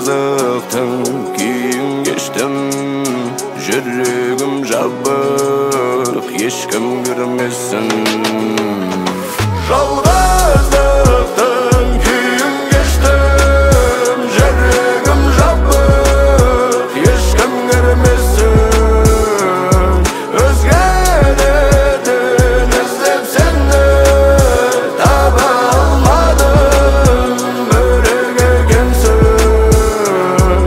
Жалғыздықтың күйін кештім, жүрегім жабық, ешкім көрмесін. Жалғыздықтың күйін кештім, жүрегім жабық, ешкім көрмесін. Өзгелерден іздеп сені таба алмадым, бөлек екенсің.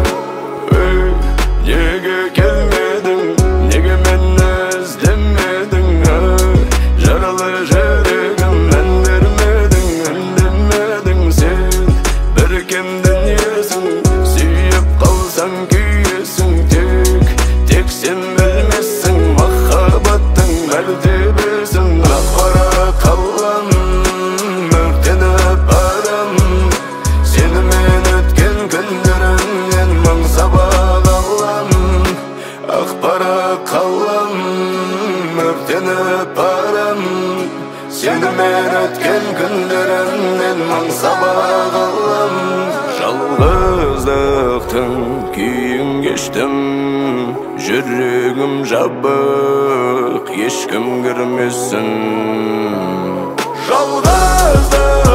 Неге келмедің, неге мені іздемедің? Жаралы жүрегім үндемедің сен. Бір кемдің есің, сүйіп қалсаң күйесің. Тек сен білмесің махаббаттың мәртебесін. Ақ-қара қалам, өртеніп барам, сенімен өткен күндерімнен мың сабақ алам. Ақ-қара қалам, өртеніп барам, сенімен өткен күндерімнен мың сабақ алам. Жалғыздықтың күйін кештім, жүрегім жабық, ешкім көрмесін. Жалғыздық